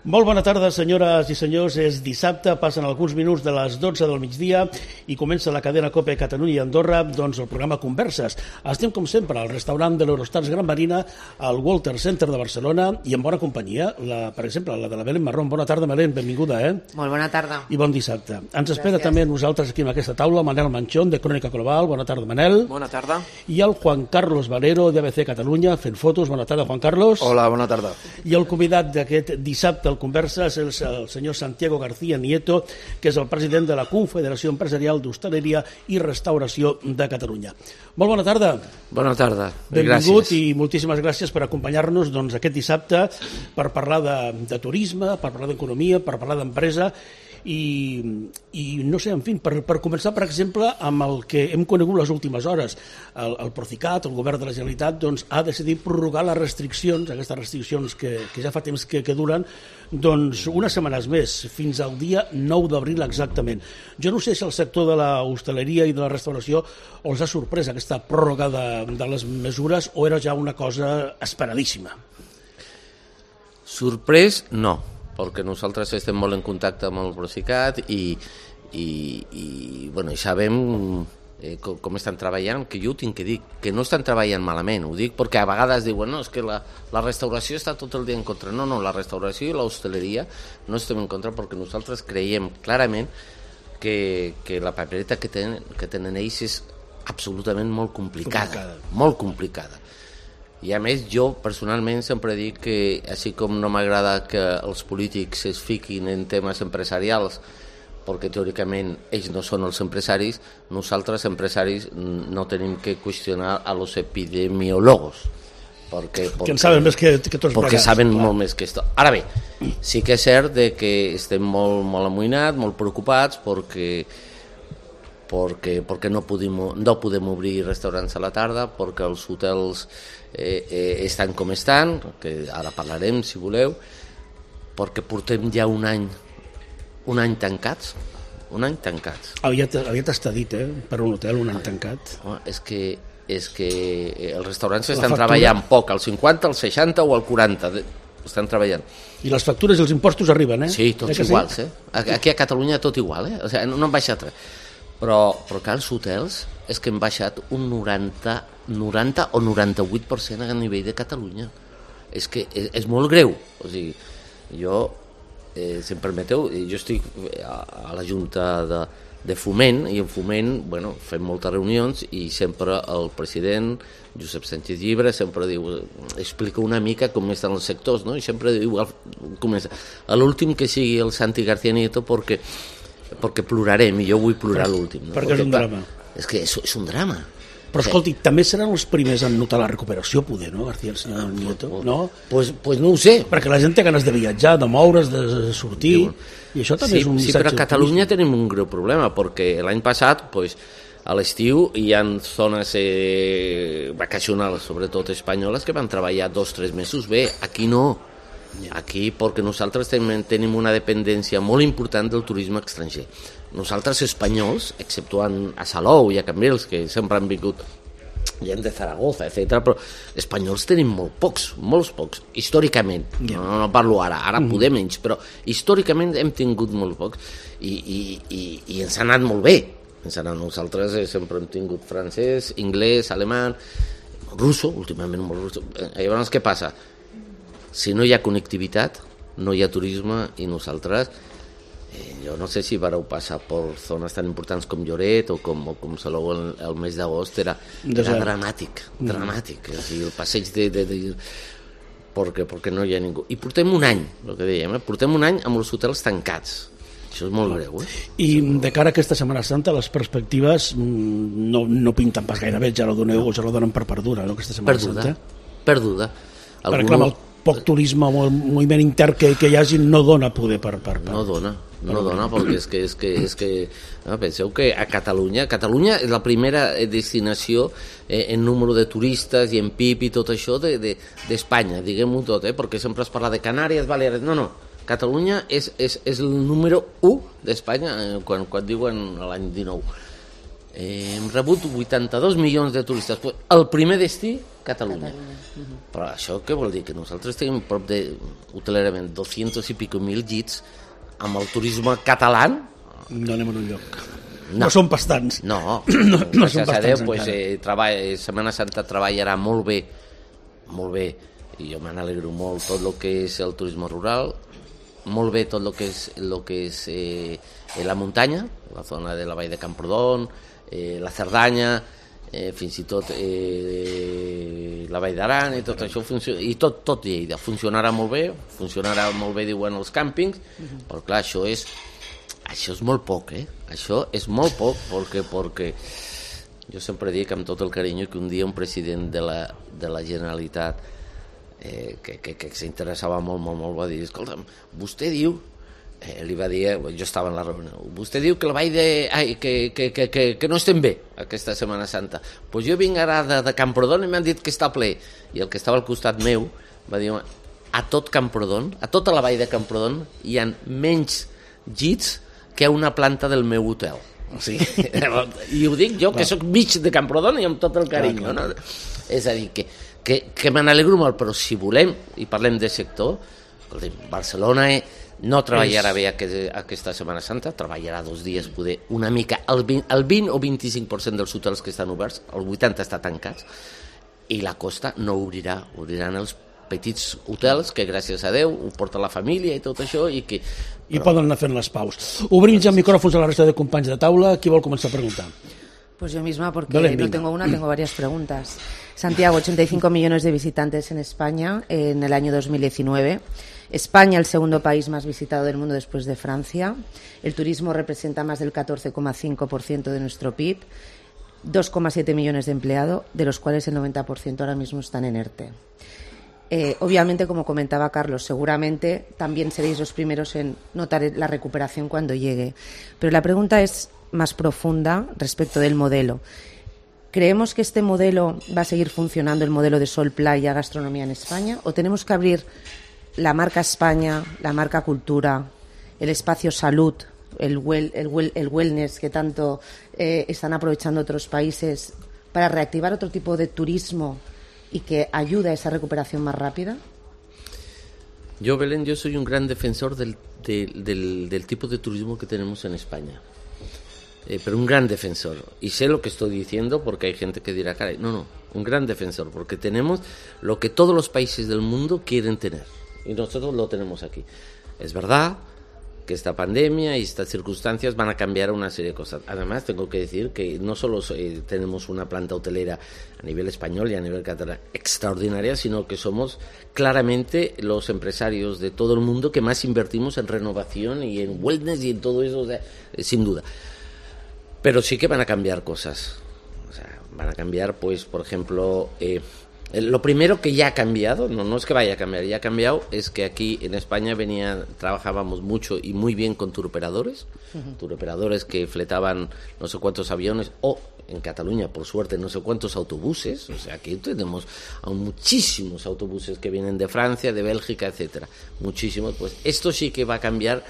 Molt bona tarda, senyores i senyors. És dissabte, passen alguns minuts de les 12 del migdia i comença la cadena COPE Catalunya i Andorra, doncs el programa Converses. Estem, com sempre, al restaurant de l'Eurostars Gran Marina, al Walter Center de Barcelona, i en bona companyia, per exemple, la de la Belén Marrón. Bona tarda, Belén, benvinguda, Molt bona tarda. I bon dissabte. Ens espera també nosaltres aquí en aquesta taula Manel Manchón, de Crònica Global. Bona tarda, Manel. Bona tarda. I el Juan Carlos Valero, d'ABC Catalunya, fent fotos. Bona tarda, Juan Carlos. Hola, bona tarda. I el convidat d'aquest dissabte al Converses és el senyor Santiago García Nieto, que és el president de la Confederació Empresarial d'Hostaleria i Restauració de Catalunya. Molt bona tarda. Bona tarda. Benvingut. Gràcies. I moltíssimes gràcies per acompanyar-nos aquest dissabte per parlar de turisme, per parlar d'economia, per parlar d'empresa. I no sé, en fi, per començar, per exemple, amb el que hem conegut les últimes hores. El Procicat, el govern de la Generalitat, doncs, ha decidit prorrogar les restriccions, aquestes restriccions que ja fa temps que duren, doncs unes setmanes més, fins al dia 9 d'abril exactament. Jo no sé si el sector de la hostaleria i de la restauració els ha sorprès aquesta pròrroga de les mesures o era ja una cosa esperadíssima. Sorprès, no, perquè nosaltres estem molt en contacte amb el Procicat i sabem com estan treballant, que jo tinc que dir que no estan treballant malament, ho dic perquè a vegades diuen, no, és que la restauració està tot el dia en contra. No, la restauració i l'hostaleria no estem en contra perquè nosaltres creiem clarament que la papereta que tenen ells és absolutament molt complicada. Molt complicada. I a més jo personalment sempre dic que així com no m'agrada que els polítics es fiquin en temes empresarials perquè teòricament ells no són els empresaris, nosaltres empresaris no tenim que qüestionar a los epidemiólogos perquè en saben més que tots perquè saben molt més que esto. Ara bé, sí que és cert que estem molt amoïnats, molt preocupats perquè no podem obrir restaurants a la tarda, perquè els hotels estan com estan, que ara parlarem si voleu, perquè portem ja un any tancats. Aviat està dit, per un hotel, un any tancat. És que els restaurants estan treballant poc, al 50, al 60 o al 40, estan treballant. I les factures i els impostos arriben, Sí, tots iguals, Aquí a Catalunya tot igual, O sigui, no han baixat res. Però que els hotels és que han baixat un 90 o 98% a nivell de Catalunya. És que és molt greu. O sigui, jo, si em permeteu, jo estic a la Junta de Foment, i en Foment fem moltes reunions i sempre el president Josep Sánchez Llibre sempre explica una mica com estan els sectors, no? I sempre diu, comença, a l'últim que sigui el Santi García Nieto perquè plorarem, i jo vull plorar l'últim, no? Perquè és un drama. És que és un drama. Però escolti, també seran els primers en notar la recuperació, poder, no, García, el senyor Nieto? No? Pues no ho sé. Perquè la gent té ganes de viatjar, de moure's, de sortir, i això també és un missatge. Sí, però a Catalunya tenim un greu problema, perquè l'any passat, a l'estiu hi ha zones vacacionals, sobretot espanyoles, que van treballar 2-3 mesos bé. Aquí no. Aquí perquè nosaltres tenim una dependència molt important del turisme estranger. Nosaltres espanyols, exceptuant a Salou i a Cambrils, que sempre han vingut gent de Zaragoza, etc., però espanyols tenim molts pocs, històricament. No parlo ara podem menys, però històricament hem tingut molt pocs i ens ha anat molt bé. Nosaltres sempre hem tingut francès, anglès, alemany, russo, últimament molt russo. Llavors, què passa? Si no hi ha connectivitat, no hi ha turisme, i nosaltres, jo no sé si vareu passar per zones tan importants com Lloret o com Salou el mes d'agost, era dramàtic. O sigui, el passeig perquè no hi ha ningú. I portem un any, el que dèiem, portem un any amb els hotels tancats. Això és molt greu, I de cara a aquesta Setmana Santa, les perspectives no pinten pas gaire bé, ja la donen per perduda, no, aquesta Setmana Santa? Perduda. Perquè clar, el poc turisme o el moviment intern que hi hagi no dona poder per... No dona, perquè és que penseu que a Catalunya és la primera destinació en número de turistes i en PIB i tot això d'Espanya, diguem-ho tot, perquè sempre es parla de Canàries, Balears, no, Catalunya és el número 1 d'Espanya quan diuen l'any 19. Hem rebut 82 milions de turistes. El primer destí Catalunya. Però això què vol dir? Que nosaltres tenim prop de, hotelerament, 200 i pico mil llits amb el turisme català. No anem en un lloc. No són bastants. No, no són gràcies a Déu, bastants encara. Setmana Santa treballarà molt bé, i jo me n'alegro molt, tot el que és el turisme rural, molt bé tot el que és la muntanya, la zona de la Vall de Camprodon, la Cerdanya, fins i tot la Vall d'Aran, i tot això i tot Lleida funcionarà molt bé, diuen els càmpings, però clar, això és molt poc, això és molt poc, perquè jo sempre dic amb tot el carinyo que un dia un president de la Generalitat que s'interessava molt va dir, escolta'm, vostè diu, li va dir, jo estava en la reunió, vostè diu que que no estem bé aquesta Setmana Santa, doncs jo vinc ara de Camprodon i m'han dit que està ple, i el que estava al costat meu va dir, a tot Camprodon, a tota la vall de Camprodon hi ha menys llits que una planta del meu hotel. O sigui, i ho dic jo, que sóc mig de Camprodon i amb tot el carinyo. No? És a dir, que me n'alegro molt, però si volem, i parlem de sector, Barcelona no treballarà bé aquesta Setmana Santa, treballarà 2 dies, poder una mica, el 20 o 25% dels hotels que estan oberts, el 80% està tancats, i la costa no obriran els petits hotels que gràcies a Déu ho porta la família i tot això i poden anar fent les paus. Obrim ja micròfons a la resta de companys de taula. Qui vol començar a preguntar? Pues yo misma, porque no tengo una, tengo varias preguntas. Santiago, 85 millones de visitantes en España en el año 2019. España, el segundo país más visitado del mundo después de Francia. El turismo representa más del 14,5% de nuestro PIB. 2,7 millones de empleados, de los cuales el 90% ahora mismo están en ERTE. Obviamente, como comentaba Carlos, seguramente también seréis los primeros en notar la recuperación cuando llegue. Pero la pregunta es más profunda respecto del modelo. ¿Creemos que este modelo va a seguir funcionando, el modelo de Sol Playa, gastronomía en España? ¿O tenemos que abrir la marca España, la marca Cultura, el espacio salud, el wellness que tanto están aprovechando otros países para reactivar otro tipo de turismo y que ayude a esa recuperación más rápida? Yo, Belén, soy un gran defensor del tipo de turismo que tenemos en España. Pero un gran defensor. Y sé lo que estoy diciendo porque hay gente que dirá, caray, no, un gran defensor, porque tenemos lo que todos los países del mundo quieren tener. Y nosotros lo tenemos aquí. Es verdad que esta pandemia y estas circunstancias van a cambiar una serie de cosas. Además, tengo que decir que no solo tenemos una planta hotelera a nivel español y a nivel catalán extraordinaria, sino que somos claramente los empresarios de todo el mundo que más invertimos en renovación y en wellness y en todo eso, o sea, sin duda. Pero sí que van a cambiar cosas. O sea, van a cambiar, pues, por ejemplo, lo primero que ya ha cambiado, no es que vaya a cambiar, ya ha cambiado, es que aquí en España trabajábamos mucho y muy bien con turoperadores, turoperadores que fletaban no sé cuántos aviones, o en Cataluña, por suerte, no sé cuántos autobuses. O sea, aquí tenemos aún muchísimos autobuses que vienen de Francia, de Bélgica, etcétera, muchísimos. Pues esto sí que va a cambiar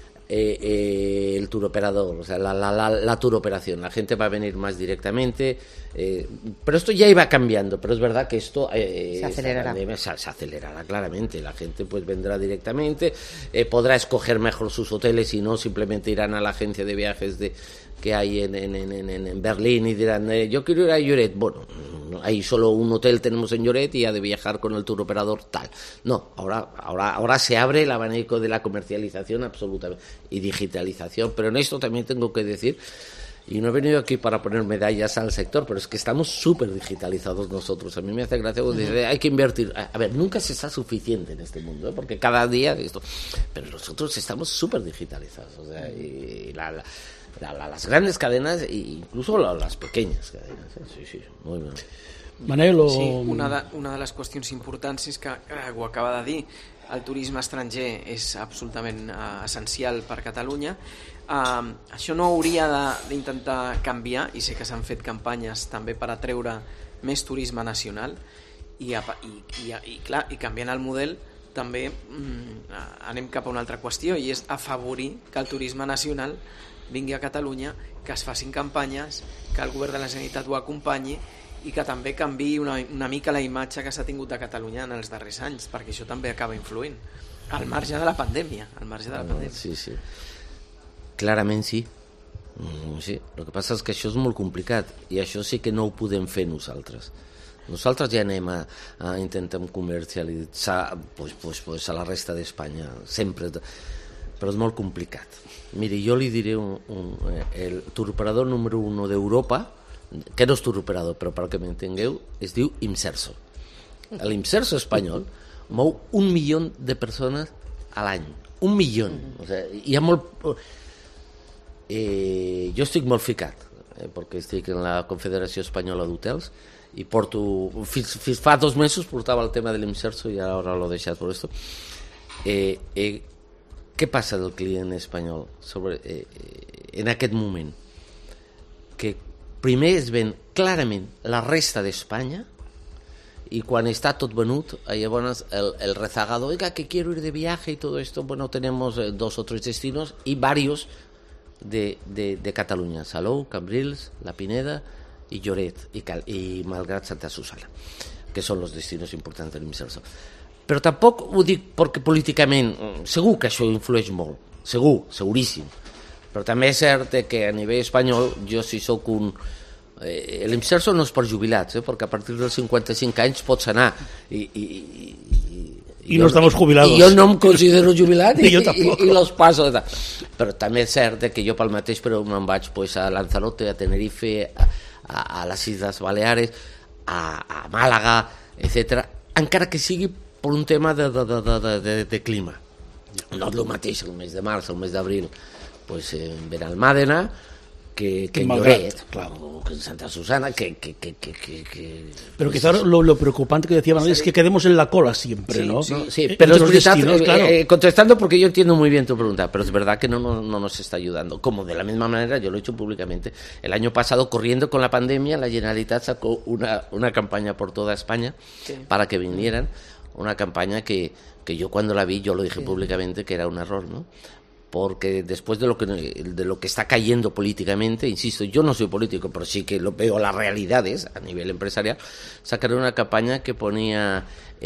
el turoperador, o sea, la turoperación. La gente va a venir más directamente, pero esto ya iba cambiando, pero es verdad que esto se acelerará. Se acelerará claramente. La gente pues vendrá directamente, podrá escoger mejor sus hoteles y no simplemente irán a la agencia de viajes que hay en Berlín y dirán, yo quiero ir a Lloret. Bueno, hay solo un hotel tenemos en Lloret y ha de viajar con el turoperador tal. No, ahora se abre el abanico de la comercialización absolutamente y digitalización, pero en esto también tengo que decir, y no he venido aquí para poner medallas al sector, pero es que estamos súper digitalizados nosotros. A mí me hace gracia cuando dice, hay que invertir. A ver, nunca se está suficiente en este mundo, porque cada día esto, pero nosotros estamos súper digitalizados, o sea, y las grandes cadenas e incluso las pequeñas cadenas. Sí, muy bien. Manel, Sí, una de les qüestions importants és que ho acaba de dir, el turisme estranger és absolutament essencial per Catalunya. Això no hauria d'intentar canviar, i sé que s'han fet campanyes també per atreure més turisme nacional i canviant el model també anem cap a una altra qüestió, i és afavorir que el turisme nacional vingui a Catalunya, que es facin campanyes, que el govern de la Generalitat ho acompanyi i que també canvi una mica la imatge que s'ha tingut de Catalunya en els darrers anys, perquè això també acaba influint al marge de la pandèmia, Sí. Clarament sí. Sí. El que passa és que això és molt complicat i això sí que no ho podem fer nosaltres. Nosaltres ja anem a intentar comercialitzar pues a la resta d'Espanya sempre, però és molt complicat. Miri, jo li diré el turoperador número 1 d'Europa, que no és turoperador, però perquè m'entengueu, es diu Imserso. L'Imserso espanyol mou 1 milió de persones a l'any. 1 milió. O sigui, hi ha molt... jo estic molt ficat, perquè estic en la Confederació Espanyola d'Hotels i porto... Fins fa 2 mesos portava el tema de l'Imserso i ara l'he deixat per esto. Què passa del client espanyol en aquest moment? Que primer es ven clarament la resta d'Espanya y cuando está todo venut, llavors el rezagado, oiga, que quiero ir de viaje y todo esto, bueno, tenemos 2 o 3 destinos y varios de Cataluña, Salou, Cambrils, La Pineda y Lloret y Malgrat Santa Susana, que són els destinos importants de l'Imserso. Però tampoc ho dic perquè políticament, segur que això influeix molt, seguríssim, però també és cert que a nivell espanyol jo si sóc un... l'Imserso no és per jubilats, perquè a partir dels 55 anys pots anar i no estamos jubilados. I jo no em considero jubilat i los paso. Però també és cert que jo pel mateix però me'n vaig a Lanzarote, a Tenerife, a les Isles Baleares, a Màlaga, etc. Encara que sigui per un tema de clima. No és el mateix el mes de març, el mes d'abril, pues en Benalmàdena, que en Lloret, claro, que en Santa Susana, Pero quizá lo preocupante que decía Manuel es que quedemos en la cola siempre, ¿no? Sí, pero es verdad, claro. Contestando porque yo entiendo muy bien tu pregunta, pero es verdad que no nos está ayudando. Como de la misma manera, yo lo he hecho públicamente. El año pasado, corriendo con la pandemia, la Generalitat sacó una campaña por toda España para que vinieran, una campaña que yo cuando la vi, yo lo dije públicamente que era un error, ¿no? Porque después de lo que está cayendo políticamente, insisto, yo no soy político, pero sí que lo veo las realidades a nivel empresarial, sacaron una campaña que ponía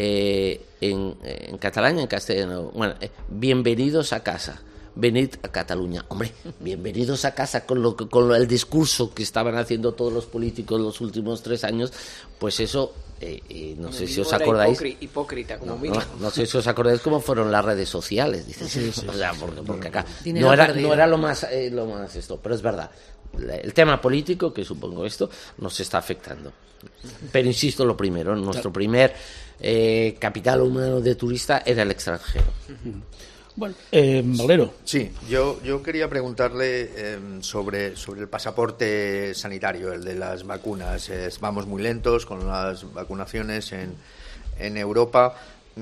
en catalán y en castellano, bueno, bienvenidos a casa, venid a Cataluña. Hombre, bienvenidos a casa con el discurso que estaban haciendo todos los políticos los últimos 3 años, pues eso... no sé si os acordáis hipócrita como mínimo. No sé si os acordáis cómo fueron las redes sociales, dices, o sea, porque acá no era lo más esto, pero es verdad, el tema político, que supongo esto, nos está afectando. Pero insisto, lo primero, nuestro primer capital humano de turista era el extranjero. Bueno, Valero. Sí, yo quería preguntarle sobre el pasaporte sanitario, el de las vacunas. Vamos muy lentos con las vacunaciones en Europa.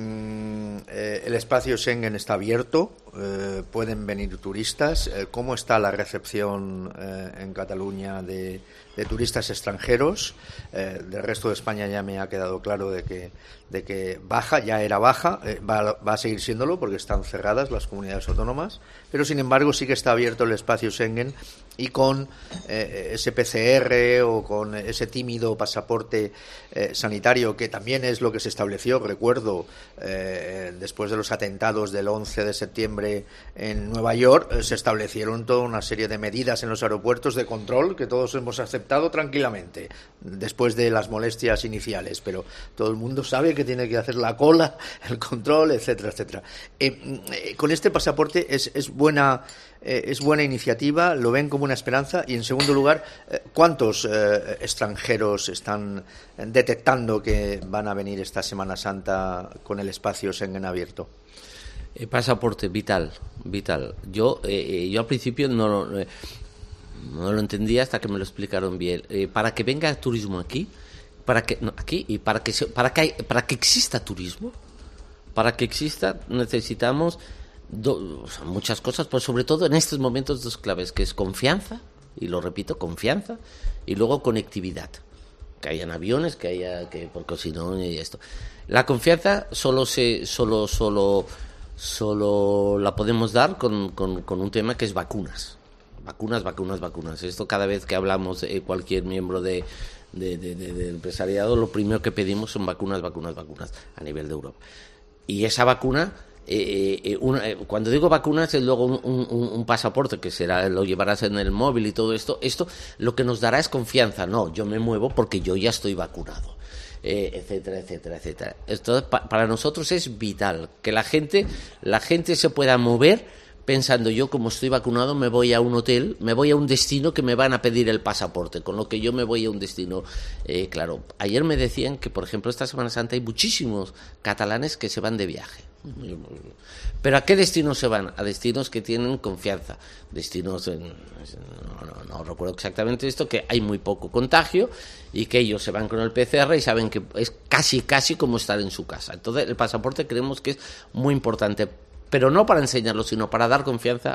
El espacio Schengen está abierto, pueden venir turistas. ¿Cómo está la recepción en Cataluña de turistas extranjeros? Del resto de España ya me ha quedado claro de que baja, ya era baja, va a seguir siéndolo porque están cerradas las comunidades autónomas, pero sin embargo sí que está abierto el espacio Schengen y con ese PCR o con ese tímido pasaporte sanitario, que también es lo que se estableció, recuerdo, después de los atentados del 11 de septiembre en Nueva York, se establecieron toda una serie de medidas en los aeropuertos de control que todos hemos aceptado tranquilamente después de las molestias iniciales, pero todo el mundo sabe que tiene que hacer la cola, el control, etcétera, etcétera. Con este pasaporte es buena iniciativa, lo ven como una esperanza. Y en segundo lugar, ¿cuántos extranjeros están detectando que van a venir esta Semana Santa con el espacio Schengen abierto? Pasaporte vital. Yo al principio no lo entendía hasta que me lo explicaron bien. Para que venga turismo aquí, para que exista turismo, para que exista necesitamos muchas cosas, pues sobre todo en estos momentos 2 claves, que es confianza, y lo repito, confianza, y luego conectividad, que hayan aviones, porque si no, y esto. La confianza solo la podemos dar con un tema que es vacunas. Esto cada vez que hablamos, cualquier miembro de del empresariado, lo primero que pedimos son vacunas a nivel de Europa. Y esa vacuna, cuando digo vacunas, es luego un pasaporte que lo llevarás en el móvil y todo esto lo que nos dará es confianza. No, yo me muevo porque yo ya estoy vacunado, etcétera. Esto para nosotros es vital, que la gente se pueda mover pensando, yo como estoy vacunado me voy a un hotel, me voy a un destino que me van a pedir el pasaporte, con lo que yo me voy a un destino. Claro, ayer me decían que, por ejemplo, esta Semana Santa hay muchísimos catalanes que se van de viaje. ¿Pero a qué destinos se van? A destinos que tienen confianza. Destinos, no recuerdo exactamente esto, que hay muy poco contagio y que ellos se van con el PCR y saben que es casi como estar en su casa. Entonces, el pasaporte creemos que es muy importante, pero no para enseñarlo, sino para dar confianza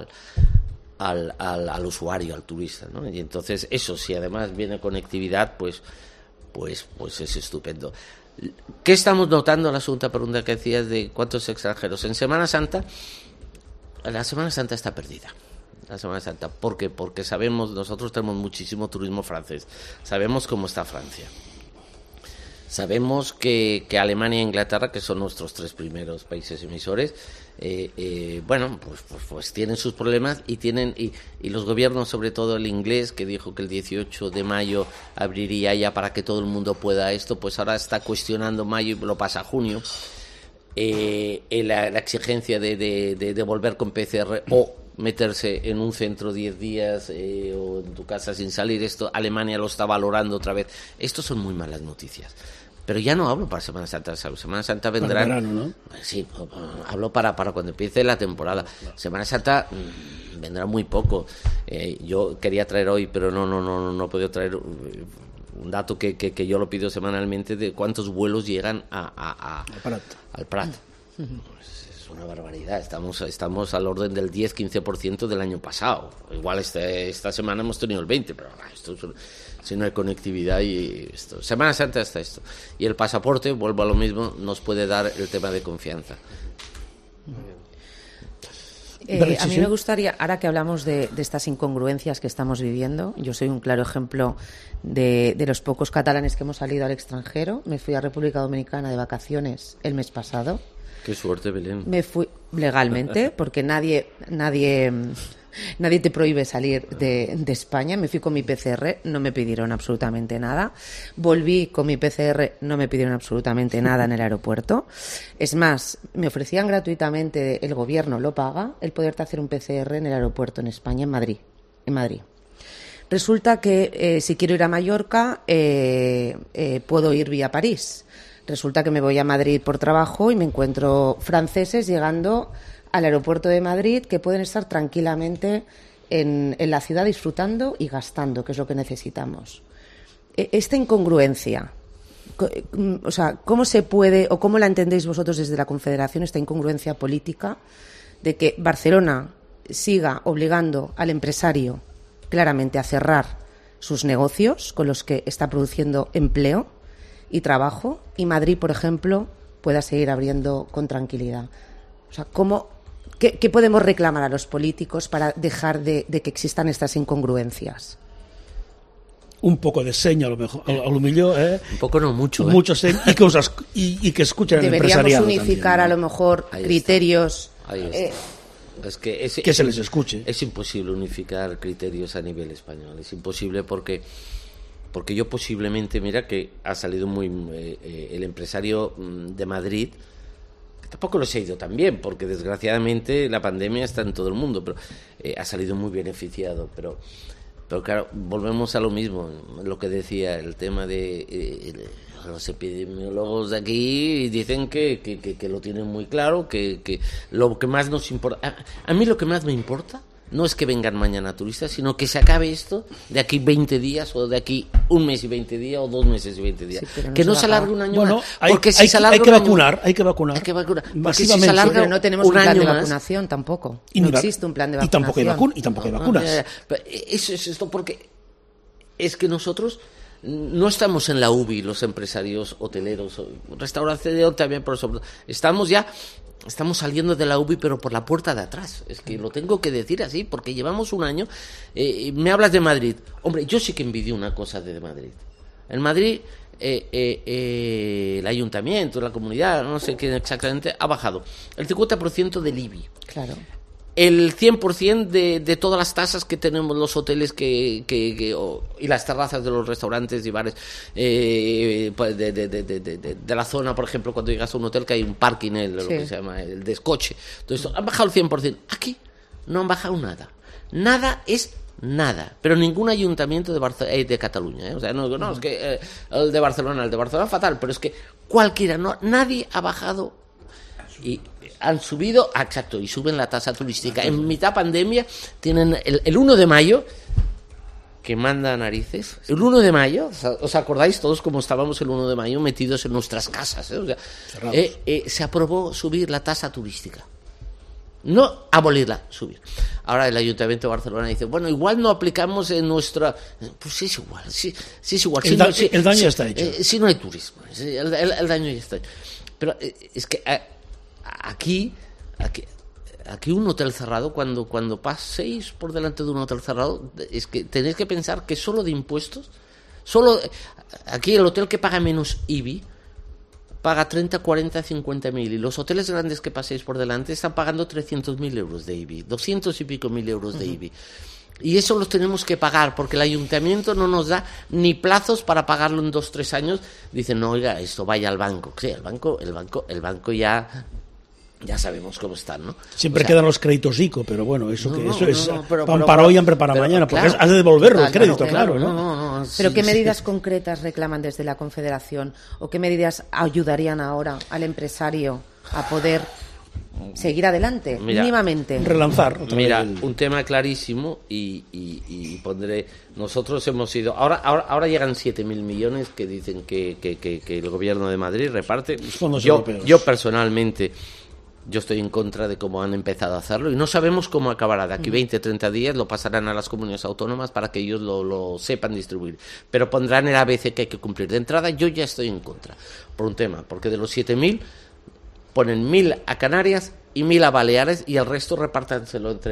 al usuario, al turista, ¿no? Y entonces eso, si además viene conectividad, pues es estupendo. ¿Qué estamos notando? La segunda pregunta que decías de cuántos extranjeros. En Semana Santa, la Semana Santa está perdida. La Semana Santa, ¿por qué? Porque sabemos, nosotros tenemos muchísimo turismo francés, sabemos cómo está Francia. Sabemos que Alemania e Inglaterra, que son nuestros 3 primeros países emisores, pues tienen sus problemas y los gobiernos, sobre todo el inglés, que dijo que el 18 de mayo abriría ya para que todo el mundo pueda esto, pues ahora está cuestionando mayo y lo pasa a junio. La exigencia de volver con PCR o meterse en un centro 10 días o en tu casa sin salir, esto Alemania lo está valorando otra vez. Estos son muy malas noticias. Pero ya no hablo para Semana Santa. Semana Santa vendrán... Para el verano, ¿no? Sí, hablo para cuando empiece la temporada. Semana Santa vendrá muy poco. Yo quería traer hoy, pero no he podido traer un dato que yo lo pido semanalmente de cuántos vuelos llegan al Prat. Es una barbaridad. Estamos al orden del 10-15% del año pasado. Igual esta semana hemos tenido el 20%, pero esto es... Si no hay conectividad y esto. Semana Santa está esto. Y el pasaporte, vuelvo a lo mismo, nos puede dar el tema de confianza. A mí me gustaría, ahora que hablamos de estas incongruencias que estamos viviendo, yo soy un claro ejemplo de los pocos catalanes que hemos salido al extranjero. Me fui a República Dominicana de vacaciones el mes pasado. Qué suerte, Belén. Me fui legalmente, porque nadie te prohíbe salir de España. Me fui con mi PCR, no me pidieron absolutamente nada. Volví con mi PCR, no me pidieron absolutamente nada en el aeropuerto. Es más, me ofrecían gratuitamente, el gobierno lo paga, el poderte hacer un PCR en el aeropuerto en España, en Madrid. Resulta que si quiero ir a Mallorca, puedo ir vía París. Resulta que me voy a Madrid por trabajo y me encuentro franceses llegando al aeropuerto de Madrid que pueden estar tranquilamente en la ciudad disfrutando y gastando, que es lo que necesitamos. Esta incongruencia, o sea, ¿cómo se puede o cómo la entendéis vosotros desde la Confederación, esta incongruencia política de que Barcelona siga obligando al empresario claramente a cerrar sus negocios con los que está produciendo empleo y trabajo, y Madrid, por ejemplo, pueda seguir abriendo con tranquilidad? O sea, ¿qué podemos reclamar a los políticos para dejar de que existan estas incongruencias? Un poco de seña, a lo mejor, a lo millor, Un poco no mucho, Mucho seña, y que escuchen al empresariado. Deberíamos unificar también, ¿no? A lo mejor ahí criterios. Ahí está. Es que se les escuche. Es imposible unificar criterios a nivel español. Es imposible porque yo posiblemente, mira que ha salido el empresario de Madrid, que tampoco lo he ido tan bien, porque desgraciadamente la pandemia está en todo el mundo, pero ha salido muy beneficiado. Pero claro, volvemos a lo mismo, lo que decía, el tema de los epidemiólogos de aquí dicen que lo tienen muy claro, que lo que más nos importa, a mí lo que más me importa no es que vengan mañana turistas, sino que se acabe esto de aquí 20 días o de aquí un mes y 20 días o 2 meses y 20 días. Sí, que no se alargue un año más. Porque si se alarga hay que vacunar. Hay que vacunar. Porque si se alarga, pero no tenemos un plan de vacunación tampoco. No existe un plan de vacunación. Y tampoco hay vacunas. Eso es esto porque es que nosotros no estamos en la UBI, los empresarios hoteleros, restauración también, por sobre todo. Estamos saliendo de la UBI, pero por la puerta de atrás. Es que lo tengo que decir así, porque llevamos un año. Me hablas de Madrid. Hombre, yo sí que envidio una cosa de Madrid. En Madrid el ayuntamiento, la comunidad, no sé quién exactamente, ha bajado el 50% del IBI. Claro. El 100% de todas las tasas que tenemos los hoteles y las terrazas de los restaurantes y bares pues de la zona, por ejemplo, cuando llegas a un hotel que hay un parking, lo que se llama el descoche. Entonces, han bajado el 100%. Aquí no han bajado nada. Nada es nada, pero ningún ayuntamiento de Cataluña, o sea, no es que el de Barcelona fatal, pero es que cualquiera, nadie ha bajado y han subido, exacto, y suben la tasa turística. En mitad pandemia tienen el 1 de mayo, que manda narices, el 1 de mayo, ¿os acordáis todos cómo estábamos el 1 de mayo metidos en nuestras casas? O sea, se aprobó subir la tasa turística. No abolirla, subir. Ahora el Ayuntamiento de Barcelona dice, bueno, igual no aplicamos en nuestra... Pues es igual, sí es igual. El daño ya está hecho. Si no hay turismo, el daño ya está hecho. Pero es que aquí un hotel cerrado, cuando paséis por delante de un hotel cerrado, es que tenéis que pensar que solo de impuestos, aquí el hotel que paga menos IBI, paga 30, 40, 50.000, y los hoteles grandes que paséis por delante están pagando 300.000 euros de IBI, 200 y pico mil euros de IBI. Y eso los tenemos que pagar, porque el ayuntamiento no nos da ni plazos para pagarlo en 2-3 años. Dicen, no, oiga, esto vaya al banco. Sí, el banco ya sabemos cómo están, ¿no? Siempre quedan los créditos ICO, pero bueno, eso es pan para hoy, hambre para mañana, porque claro, has de devolverlo el crédito, claro, ¿no? Pero ¿qué medidas concretas reclaman desde la Confederación o qué medidas ayudarían ahora al empresario a poder seguir adelante, mínimamente? Relanzar. Mira, un tema clarísimo y pondré... Nosotros hemos ido... Ahora llegan 7.000 millones que dicen que el gobierno de Madrid reparte. Los fondos europeos. Yo personalmente... Yo estoy en contra de cómo han empezado a hacerlo y no sabemos cómo acabará. De aquí 20, 30 días lo pasarán a las comunidades autónomas para que ellos lo sepan distribuir. Pero pondrán el ABC que hay que cumplir. De entrada yo ya estoy en contra por un tema, porque de los 7.000 ponen 1.000 a Canarias y 1.000 a Baleares y el resto repártanselo entre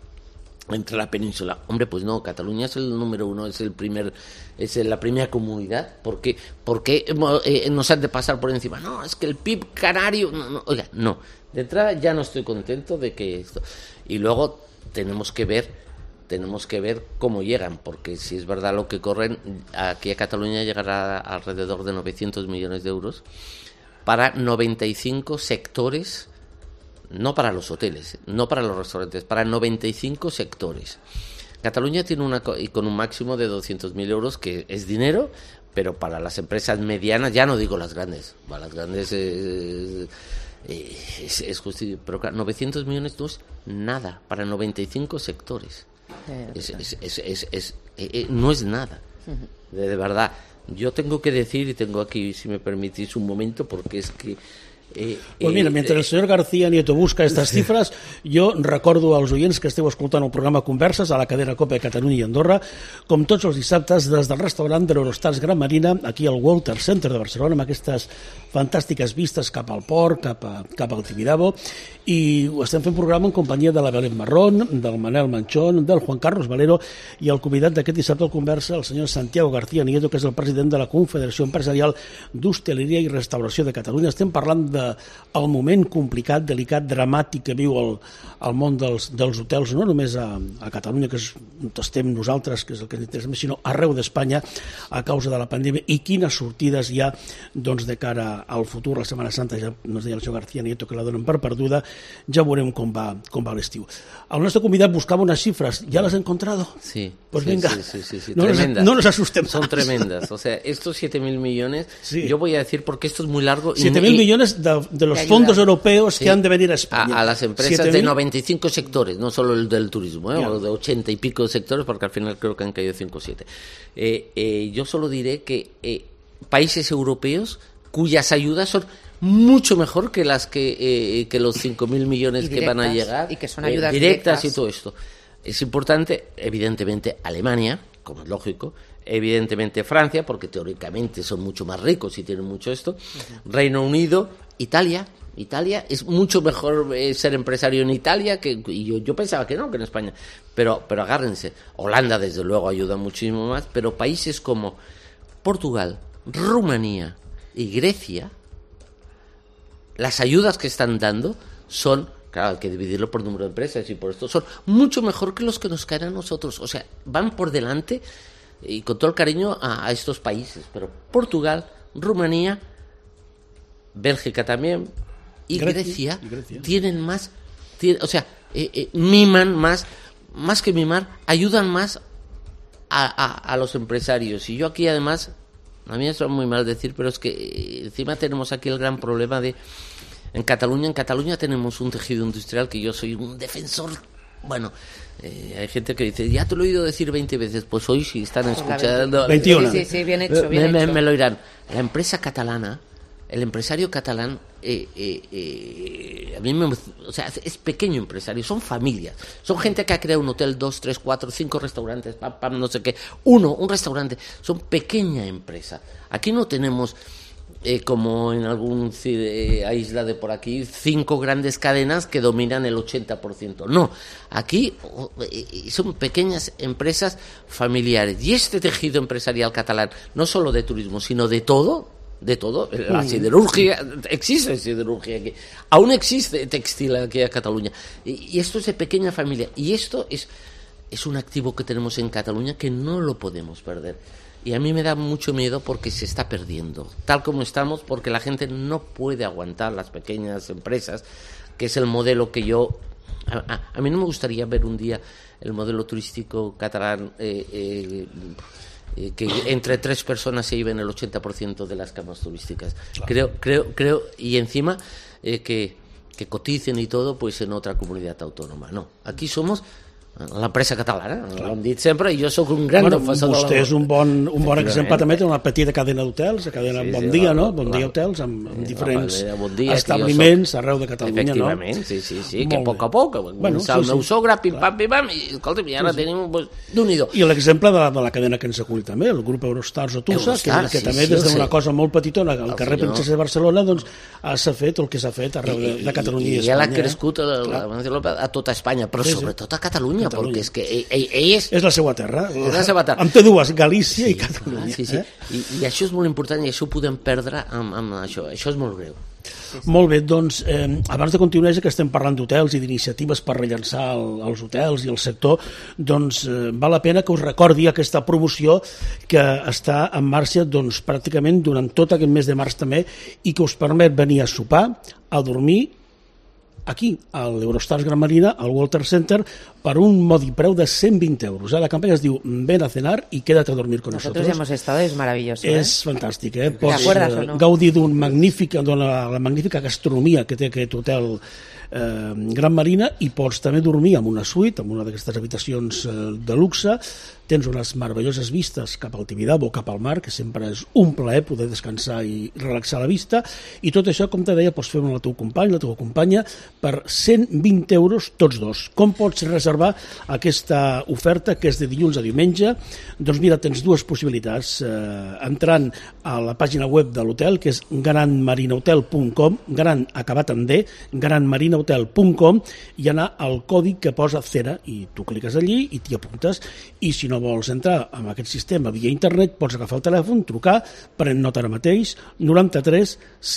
la península. Hombre, pues no, Cataluña es el número 1, es la primera comunidad. ¿Por qué nos han de pasar por encima? No, es que el PIB canario... No, oiga, no. De entrada ya no estoy contento de que esto... Y luego tenemos que ver cómo llegan, porque si es verdad lo que corren, aquí a Cataluña llegará alrededor de 900 millones de euros para 95 sectores... No para los hoteles, no para los restaurantes, para 95 sectores. Cataluña tiene con un máximo de 200.000 euros, que es dinero, pero para las empresas medianas, ya no digo las grandes, para las grandes es justicia, pero 900 millones no es nada para 95 sectores. No es nada, de verdad. Yo tengo que decir, y tengo aquí, si me permitís un momento, porque es que pues mira, mentre el senyor García Nieto busca estas xifres, jo recordo als oients que esteu escoltant el programa Converses a la cadena COPE a Catalunya i Andorra, com tots els dissabtes des del restaurant de l'Eurostars Gran Marina, aquí al Walter Center de Barcelona, amb aquestes fantàstiques vistes cap al port, cap al Tibidabo, i ho estem fent programa en companyia de la Belén Marrón, del Manel Manchón, del Juan Carlos Valero i el convidat d'aquest dissabte al Conversa, el senyor Santiago García Nieto, que és el president de la Confederació Empresarial d'Hostaleria i Restauració de Catalunya. Estem parlant del moment complicat, delicat, dramàtic que viu el món dels hotels, no només a Catalunya, que és on estem nosaltres, que és el que ens interessa més, sinó arreu d'Espanya a causa de la pandèmia, i quines sortides hi ha doncs, de cara al futur. La Setmana Santa, ja nos deia el senyor García Nieto que la donen per perduda, ja veurem com va l'estiu. El nostre convidat buscaba unas cifras, ¿ya las ha encontrado? Sí. Pues sí, venga, sí. No nos asustemos. Son tremendas. O sea, estos 7.000 millones, sí. Yo voy a decir porque esto es muy largo. 7.000 millones de los fondos europeos que han de venir a España. A las empresas de 95 sectores, no solo el del turismo, o de 80 y pico sectores, porque al final creo que han caído 5 o 7. Yo solo diré que países europeos cuyas ayudas son mucho mejor que las que los 5.000 millones que van a llegar, y que son ayudas directas y todo esto. Es importante, evidentemente, Alemania, como es lógico, evidentemente Francia, porque teóricamente son mucho más ricos y tienen mucho esto, Reino Unido, Italia es mucho mejor ser empresario en Italia y yo pensaba que no, que en España, pero agárrense. Holanda desde luego ayuda muchísimo más, pero países como Portugal, Rumanía y Grecia, las ayudas que están dando son, claro, hay que dividirlo por número de empresas y por esto, son mucho mejor que los que nos caen a nosotros. O sea, van por delante, y con todo el cariño a estos países, pero Portugal, Rumanía, Bélgica también y Grecia tienen más, miman más que mimar, ayudan más a los empresarios. Y yo aquí además, a mí eso es muy mal decir, pero es que encima tenemos aquí el gran problema de en Cataluña tenemos un tejido industrial que yo soy un defensor. Bueno, hay gente que dice, ya te lo he oído decir 20 veces, pues hoy si están escuchando... 21. Sí, bien hecho, bien hecho. Me lo dirán. La empresa catalana, el empresario catalán, a mí es pequeño empresario, son familias, son gente que ha creado un hotel, 2, 3, 4, 5 restaurantes, no sé qué, un restaurante, son pequeña empresa. Aquí no tenemos... como en algún isla de por aquí, 5 grandes cadenas que dominan el 80%. No, aquí son pequeñas empresas familiares. Y este tejido empresarial catalán, no solo de turismo, sino de todo, la siderurgia, existe siderurgia aquí, aún existe textil aquí en Cataluña. Y esto es de pequeña familia. Y esto es un activo que tenemos en Cataluña que no lo podemos perder. Y a mí me da mucho miedo porque se está perdiendo, tal como estamos, porque la gente no puede aguantar las pequeñas empresas, que es el modelo que yo... A mí no me gustaría ver un día el modelo turístico catalán, que entre 3 personas se lleven el 80% de las camas turísticas. Claro. Creo, y encima que coticen y todo pues en otra comunitat autònoma. No, aquí somos... l'empresa catalana, ho hem dit sempre, i jo sóc un gran defensor de la... Vostè és un bon exemple també, té una petita cadena d'hotels, la cadena Bon Dia, no? Bon Dia Hotels, amb diferents establiments arreu de Catalunya, no? Efectivament, sí, que a poc a poc, el meu sogre, pim-pam, i escolta'm, i ara tenim d'un-i-do. I l'exemple de la cadena que ens acull també, el grup Eurostars o Tusa, que també des d'una cosa molt petitona, al carrer Princesa de Barcelona, doncs s'ha fet el que s'ha fet arreu de Catalunya i Espanya. I l'ha crescut a tota Espanya, però sobretot a Catalunya, perquè és que ell és la seva terra. En té dues, Galícia i Catalunya. Sí. I això és molt important i això ho podem perdre amb això. Això és molt greu. Molt bé, doncs, abans de continuar, que estem parlant d'hotels i d'iniciatives per rellançar els hotels i el sector, doncs val la pena que us recordi aquesta promoció que està en marxa doncs, pràcticament durant tot aquest mes de març també i que us permet venir a sopar, a dormir aquí, a l'Eurostars Gran Marina, al World Trade Center, per un modi preu de 120 euros. La campanya es diu Ven a cenar y quédate a dormir con nosotros. Nosotros ya hemos estado, es maravilloso. És fantàstic, eh? Pots gaudir de la magnífica gastronomia que té aquest hotel Gran Marina i pots també dormir en una suite, en una d'aquestes habitacions de luxe. Tens unes meravelloses vistes cap al Tibidabo o cap al mar, que sempre és un plaer poder descansar i relaxar la vista, i tot això, com te deia, pots fer amb el teu company, la teva companya, per 120 euros tots dos. Com pots reservar aquesta oferta, que és de dilluns a diumenge? Doncs mira, tens dues possibilitats. Entrant a la pàgina web de l'hotel, que és granmarinahotel.com, gran acabat en D, granmarinahotel.com, i anar al codi que posa CERA, i tu cliques allí i t'hi apuntes. I si no vols entrar en aquest sistema via internet, pots agafar el telèfon, trucar, pren nota ara mateix, 93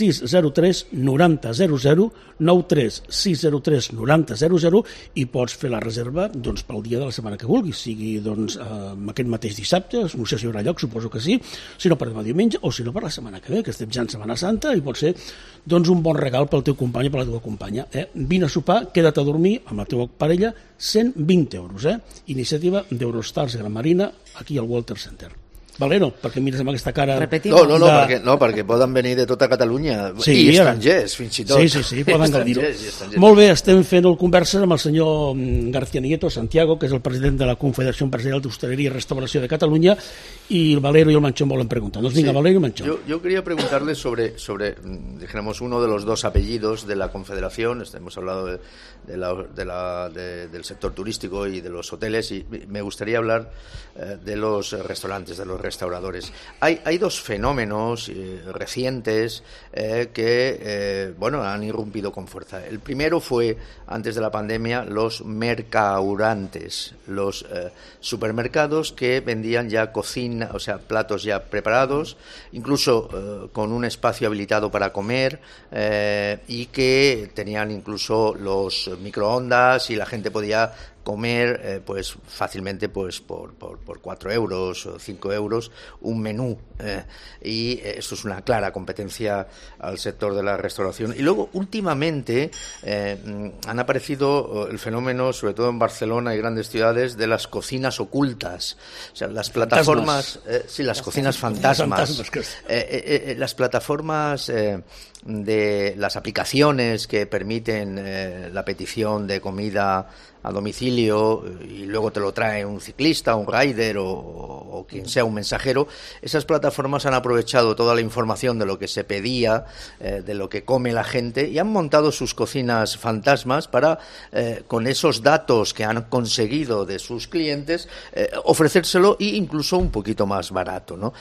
603 9000, 93 603 9000, i pots fer la reserva doncs, pel dia de la setmana que vulguis, sigui doncs, aquest mateix dissabte, no sé si hi haurà lloc, suposo que sí, si no per demà diumenge, o si no per la setmana que ve, que estem ja en Setmana Santa, i pot ser doncs, un bon regal pel teu company o per la teva companya. Vine a sopar, queda't a dormir amb la teva parella, 120 euros. Iniciativa d'Eurostars Gran Marina, aquí al World Trade Center. Valero, perquè mires amb aquesta cara... No, perquè poden venir de tota Catalunya i estrangers, fins i tot. Sí, poden gaudir-ho. Molt bé, estem fent el conversa amb el senyor García Nieto Santiago, que és el president de la Confederació Empresarial d'Hostalería y Restauració de Catalunya, y el Valero y el Manchón volen preguntar. Nos venga, Valero y Manchón. Yo quería preguntarle sobre, dijéramos, uno de los dos apellidos de la Confederación. Hemos hablado del sector turístico y de los hoteles, y me gustaría hablar de los restaurantes, de los restauradores. Hay dos fenómenos recientes que han irrumpido con fuerza. El primero fue, antes de la pandemia, los mercaurantes, los supermercados que vendían ya cocina, o sea, platos ya preparados, incluso con un espacio habilitado para comer, y que tenían incluso los microondas y la gente podía comer pues fácilmente pues por 4 euros o 5 euros un menú, y eso es una clara competencia al sector de la restauración. Y luego últimamente han aparecido el fenómeno, sobre todo en Barcelona y grandes ciudades, de las cocinas ocultas, o sea, las plataformas, las cocinas fantasmas, las plataformas de las aplicaciones que permiten la petición de comida a domicilio y luego te lo trae un ciclista, un rider o quien sea, un mensajero. Esas plataformas han aprovechado toda la información de lo que se pedía, de lo que come la gente, y han montado sus cocinas fantasmas para, con esos datos que han conseguido de sus clientes, ofrecérselo e incluso un poquito más barato, ¿no?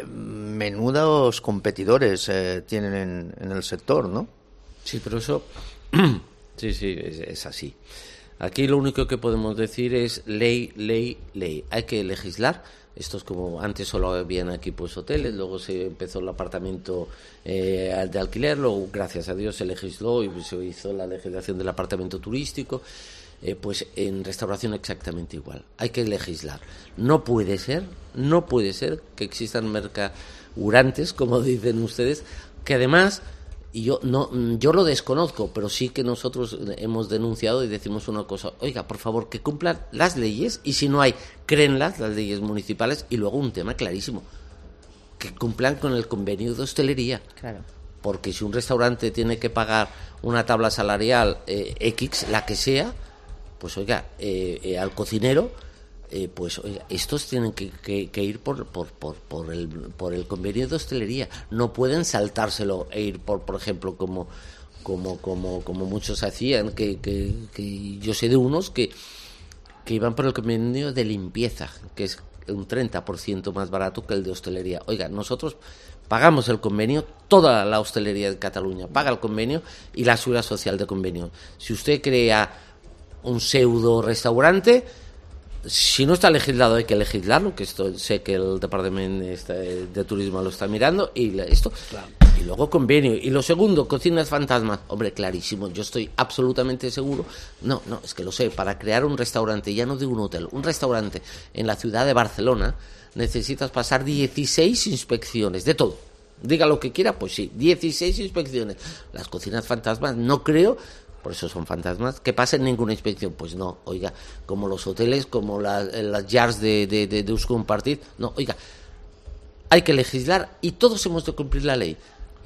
Menudos competidores tienen en el sector, ¿no? Sí, pero eso sí, es así. Aquí lo único que podemos decir es ley. Hay que legislar. Esto es como antes solo habían aquí pues hoteles, luego se empezó el apartamento de alquiler, luego gracias a Dios se legisló y se hizo la legislación del apartamento turístico. Pues en restauración exactamente igual. Hay que legislar. No puede ser que existan mercaurantes, como dicen ustedes, que además, y yo lo desconozco, pero sí que nosotros hemos denunciado y decimos una cosa: oiga, por favor, que cumplan las leyes, y si no hay, créenlas, las leyes municipales. Y luego un tema clarísimo, que cumplan con el convenio de hostelería. Claro. Porque si un restaurante tiene que pagar una tabla salarial X, la que sea, pues oiga, al cocinero, pues oiga, estos tienen que ir por el convenio de hostelería. No pueden saltárselo e ir por ejemplo, como muchos hacían, que yo sé de unos que iban por el convenio de limpieza, que es un 30% más barato que el de hostelería. Oiga, nosotros pagamos el convenio, toda la hostelería de Cataluña paga el convenio y la seguridad social de convenio. Si usted crea un pseudo restaurante, si no está legislado, hay que legislarlo, que esto sé que el departamento de turismo lo está mirando, y esto, claro. Y luego convenio. Y lo segundo, cocinas fantasmas, hombre, clarísimo, yo estoy absolutamente seguro, no, es que lo sé, para crear un restaurante, ya no de un hotel, un restaurante en la ciudad de Barcelona, necesitas pasar 16 inspecciones, de todo. Diga lo que quiera, pues sí, 16 inspecciones. Las cocinas fantasmas no creo, por eso son fantasmas, que pasen ninguna inspección. Pues no, oiga, como los hoteles, como las jars de uso compartido. No, oiga, hay que legislar y todos hemos de cumplir la ley.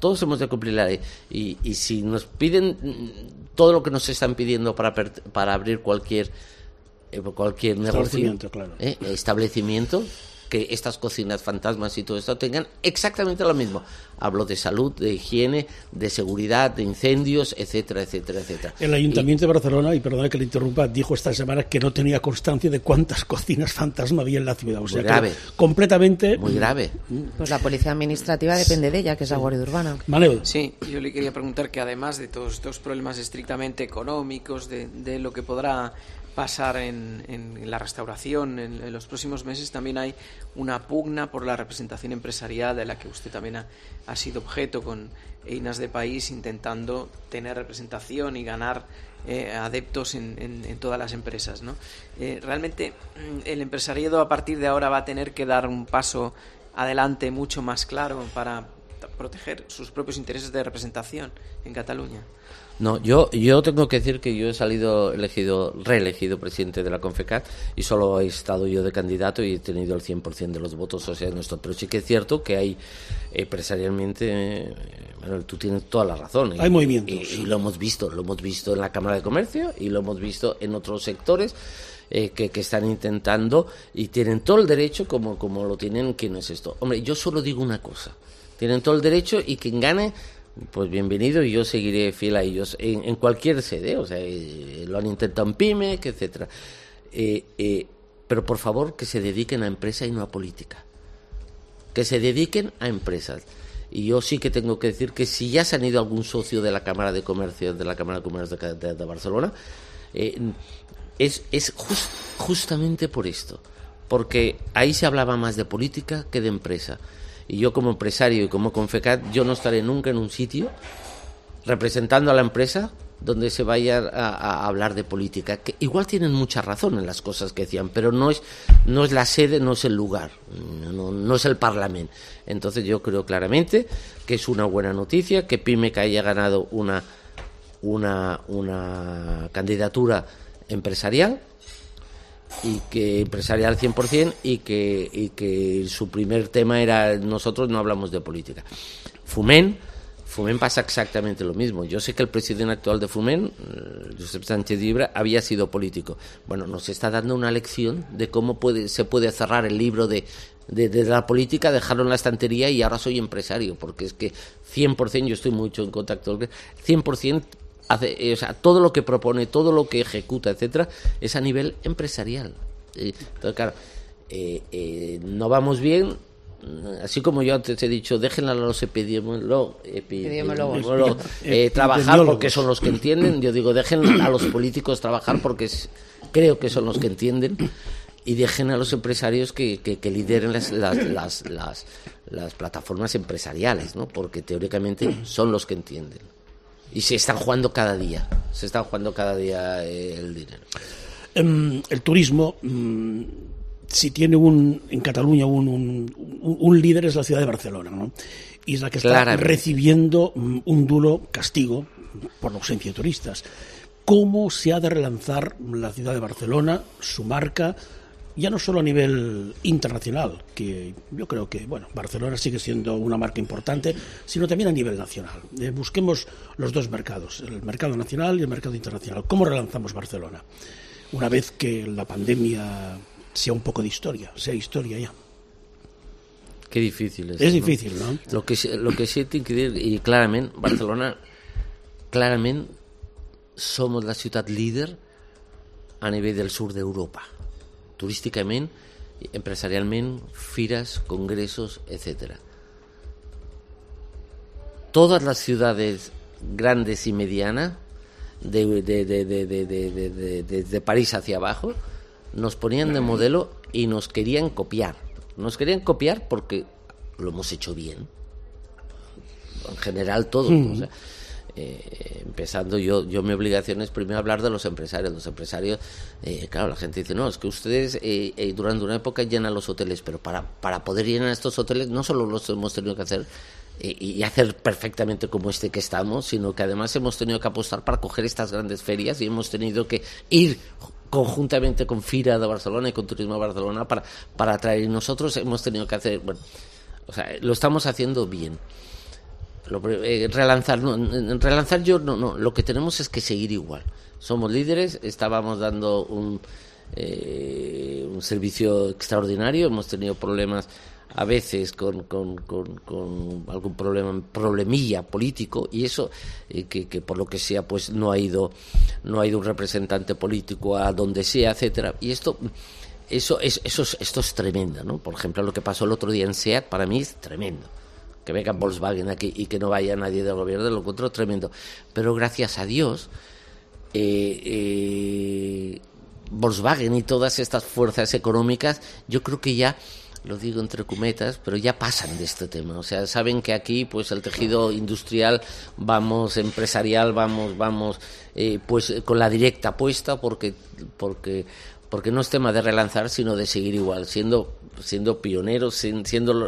Y si nos piden todo lo que nos están pidiendo para abrir cualquier negocio, claro. Establecimiento, que estas cocinas fantasmas y todo esto tengan exactamente lo mismo. Hablo de salud, de higiene, de seguridad, de incendios, etcétera. El Ayuntamiento de Barcelona, y perdona que le interrumpa, dijo esta semana que no tenía constancia de cuántas cocinas fantasma había en la ciudad. O sea, muy grave. Completamente... Muy grave. Pues la policía administrativa depende de ella, que es la Guardia Urbana. Manel. Sí, yo le quería preguntar que además de todos estos problemas estrictamente económicos, de lo que podrá pasar en la restauración en los próximos meses, también hay una pugna por la representación empresarial, de la que usted también ha sido objeto con Eines de País, intentando tener representación y ganar adeptos en todas las empresas, ¿no? Realmente el empresariado a partir de ahora va a tener que dar un paso adelante mucho más claro para proteger sus propios intereses de representación en Cataluña. No, yo tengo que decir que yo he salido reelegido presidente de la Confecat, y solo he estado yo de candidato y he tenido el 100% de los votos, o sea, nuestro. Pero sí que es cierto que hay empresarialmente, bueno, tú tienes toda la razón. Hay movimientos. Y lo hemos visto en la Cámara de Comercio y lo hemos visto en otros sectores que están intentando, y tienen todo el derecho, como lo tienen quienes esto. Hombre, yo solo digo una cosa: tienen todo el derecho, y quien gane, pues bienvenido, y yo seguiré fiel a ellos en cualquier sede. O sea, lo han intentado en PYME, etcétera. Pero por favor, que se dediquen a empresa y no a política. que se dediquen a empresas. Y yo sí que tengo que decir que si ya se han ido algún socio de la Cámara de Comercio de Barcelona, es justamente por esto, porque ahí se hablaba más de política que de empresa. Y yo como empresario y como Confecat, yo no estaré nunca en un sitio representando a la empresa donde se vaya a hablar de política, que igual tienen mucha razón en las cosas que decían, pero no es la sede, no es el lugar, no es el Parlamento. Entonces yo creo claramente que es una buena noticia que Pimec haya ganado una candidatura empresarial, y que empresarial 100%, y que su primer tema era: nosotros no hablamos de política. Foment pasa exactamente lo mismo. Yo sé que el presidente actual de Foment, Josep Sánchez Llibre, había sido político. Bueno, nos está dando una lección de cómo se puede cerrar el libro de la política, dejarlo en la estantería, y ahora soy empresario, porque es que 100%, yo estoy mucho en contacto, 100% hace, o sea, todo lo que propone, todo lo que ejecuta, etcétera, es a nivel empresarial. Entonces, claro, no vamos bien. Así como yo antes he dicho, déjenla a los epidemiólogos trabajar, porque son los que entienden. Yo digo, dejen a los políticos trabajar, porque creo que son los que entienden, y dejen a los empresarios que lideren las plataformas empresariales, ¿no? Porque teóricamente son los que entienden. Y se están jugando cada día el dinero. El turismo, si tiene en Cataluña un líder, es la ciudad de Barcelona, ¿no? Y es la que está recibiendo un duro castigo por la ausencia de turistas. ¿Cómo se ha de relanzar la ciudad de Barcelona, su marca, ya no solo a nivel internacional, que yo creo que Barcelona sigue siendo una marca importante, sino también a nivel nacional? Busquemos los dos mercados, el mercado nacional y el mercado internacional. ¿Cómo relanzamos Barcelona una vez que la pandemia sea un poco de historia, sea historia ya? Qué difícil es. Es difícil, ¿no? Lo que sí tiene que decir, y claramente, Barcelona, somos la ciutat líder a nivell del sur d'Europa, turísticament, empresarialment, fires, congresos, etc. Todas las ciudades grandes y medianas, desde París hacia abajo, nos ponían de modelo y nos querían copiar. Nos querían copiar porque lo hemos hecho bien. En general todos. O sea, empezando yo mi obligación es primero hablar de los empresarios. Los empresarios, claro, la gente dice, no, es que ustedes durante una época llenan los hoteles, pero para poder llenar estos hoteles no solo los hemos tenido que hacer y hacer perfectamente como este que estamos, sino que además hemos tenido que apostar para coger estas grandes ferias, y hemos tenido que ir conjuntamente con Fira de Barcelona y con Turismo de Barcelona para atraer. Y nosotros hemos tenido que hacer, lo estamos haciendo bien. Relanzar yo no, lo que tenemos es que seguir igual. Somos líderes, estábamos dando un servicio extraordinario, hemos tenido problemas a veces con algún problemilla político, y eso que por lo que sea pues no ha ido un representante político a donde sea, etcétera. Y esto es tremendo, ¿no? Por ejemplo, lo que pasó el otro día en SEAT, para mí es tremendo. Que venga Volkswagen aquí y que no vaya nadie del gobierno, lo encuentro tremendo. Pero gracias a Dios, Volkswagen y todas estas fuerzas económicas, yo creo que ya, lo digo entre cometas, pero ya pasan de este tema. O sea, saben que aquí pues el tejido industrial, empresarial, vamos pues con la directa puesta, porque no es tema de relanzar, sino de seguir igual, siendo pioneros, siendo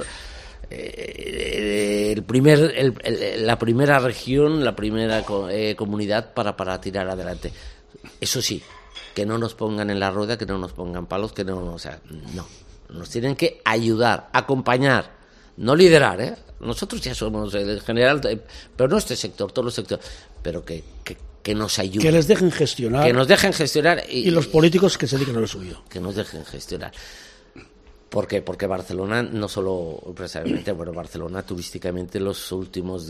la primera región, la primera comunidad para tirar adelante. Eso sí, que no nos pongan en la rueda, que no nos pongan palos, que no. Nos tienen que ayudar, acompañar, no liderar, Nosotros ya somos en general, pero no este sector, todos los sectores, pero que nos ayuden. Que les dejen gestionar. Que nos dejen gestionar. Y los políticos que se dediquen a lo suyo. Que nos dejen gestionar. ¿Por qué? Porque Barcelona, no solo empresarialmente, Barcelona turísticamente los años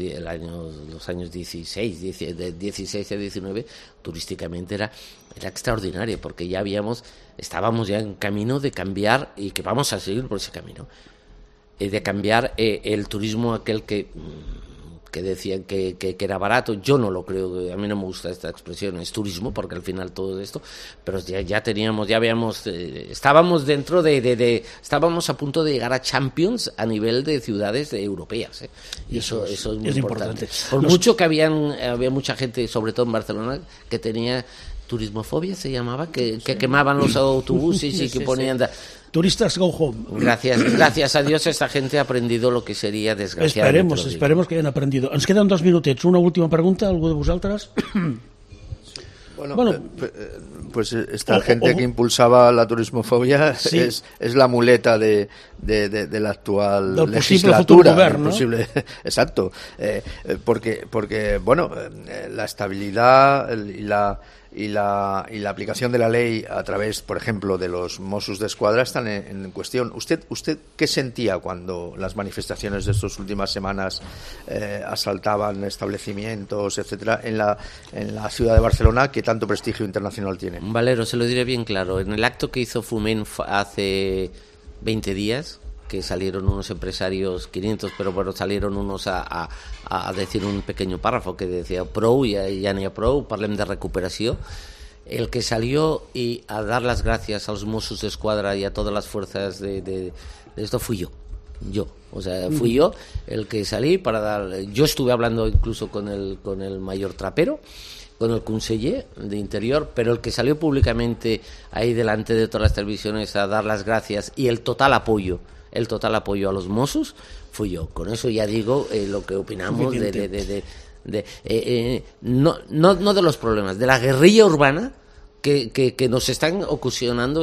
16 a 19, turísticamente era extraordinario, porque estábamos ya en camino de cambiar, y que vamos a seguir por ese camino. de cambiar el turismo aquel que decían que era barato. Yo no lo creo, a mí no me gusta esta expresión, es turismo, porque al final todo esto, pero estábamos dentro estábamos a punto de llegar a Champions a nivel de ciudades europeas, y eso es muy importante. Por mucho que había mucha gente, sobre todo en Barcelona, que tenía turismofobia, se llamaba, que quemaban los autobuses y que ponían... Turistas go home. Gracias a Dios esta gente ha aprendido lo que sería desgraciadamente. Esperemos que hayan aprendido. Ens queden 2 minutets. Una última pregunta, algú de vosaltres? Bueno, pues esta gente que impulsaba la turismofobia sí, es la muleta de la actual del legislatura. Gobierno, posible, ¿no? Exacto. Porque bueno, la estabilidad y la aplicación de la ley a través, por ejemplo, de los Mossos d'Esquadra están en cuestión. ¿Usted qué sentía cuando las manifestaciones de estas últimas semanas asaltaban establecimientos, etcétera, en la ciudad de Barcelona, que tanto prestigio internacional tiene? Valero, se lo diré bien claro. En el acto que hizo Foment hace 20 días, que salieron unos empresarios, 500, pero bueno, salieron unos a decir un pequeño párrafo que decía prou, ja n'hi ha prou, parlem de recuperació. El que salió y a dar las gracias a los Mossos d'Esquadra y a todas las fuerzas de esto fui yo. O sea, fui yo el que salí para dar... Yo estuve hablando incluso con el mayor Trapero, con el conseller de Interior, pero el que salió públicamente ahí delante de todas las televisiones a dar las gracias y el total apoyo a los Mossos fui yo. Con eso ya digo lo que opinamos no de los problemas, de la guerrilla urbana que nos están ocasionando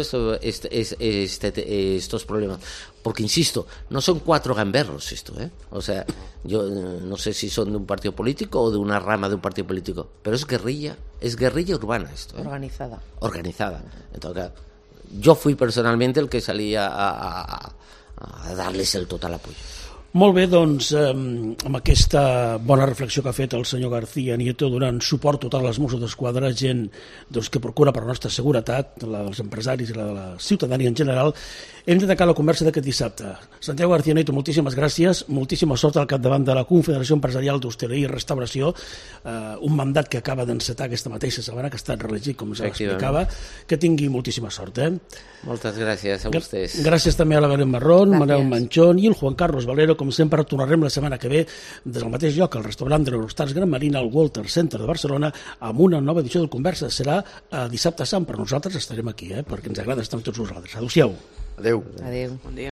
estos problemas. Porque, insisto, no son 4 gamberros esto, ¿eh? O sea, yo no sé si son de un partido político o de una rama de un partido político, pero es guerrilla urbana esto, ¿eh? Organizada. Entonces, yo fui personalmente el que salía a dar-les el total apoyo. Molt bé, doncs, amb aquesta bona reflexió que ha fet el senyor García Nieto donant suport total als Mossos d'Esquadra, gent doncs, que procura per la nostra seguretat, la dels empresaris i la de la ciutadania en general, hem de tancar la conversa d'aquest dissabte. Santiago García Nieto, moltíssimes gràcies, moltíssima sort al capdavant de la Confederació Empresarial d'Hostaleria i Restauració, un mandat que acaba d'encetar aquesta mateixa setmana, que ha estat reelegit, com ja explicava, que tingui moltíssima sort. Moltes gràcies a vostès. Gràcies també a la Belén Marrón, Manel Manchón i el Juan Carlos Valero. Com sempre, tornarem la setmana que ve des del mateix lloc, al restaurant de l'Eurostars Gran Marina, al Walter Center de Barcelona, amb una nova edició del Conversa. Serà dissabte sant, però nosaltres estarem aquí, perquè ens agrada estar amb tots vosaltres. Adéu-siau. Adéu. Bon dia.